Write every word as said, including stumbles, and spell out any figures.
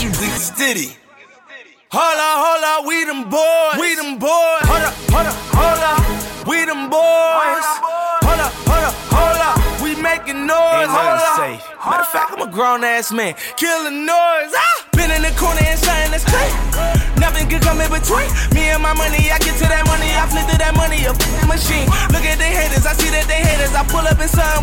you niggas diddy. Hold up, hold up, we them boys. We them boys. Hold up, hold up, hold up. We them boys. Hold up, hold up, hold up. We making noise. Hold up. Safe. Matter of fact, I'm a grown ass man. Killing noise. Ah! Been in the corner and something that's crazy. Nothing can come in between me and my money. I get to that money. I flip to that money. A f***ing machine. Look at the haters. I see that they haters. I pull up in something